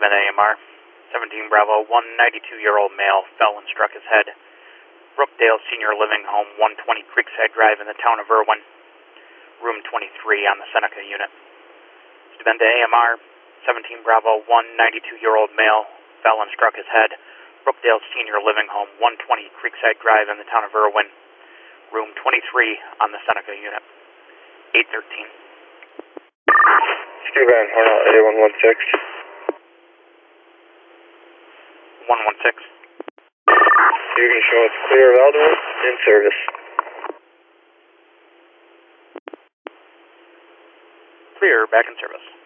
Steuben AMR, 17 Bravo, 192-year-old male fell and struck his head. Brookdale Senior Living Home, 120 Creekside Drive in the town of Irwin, room 23 on the Seneca unit. Steuben AMR, 17 Bravo, 192-year-old male fell and struck his head. Brookdale Senior Living Home, 120 Creekside Drive in the town of Irwin, room 23 on the Seneca unit. 813. Steuben, Hornell, 8116. 116. You can show it's clear of Alderman, in service. Clear, back in service.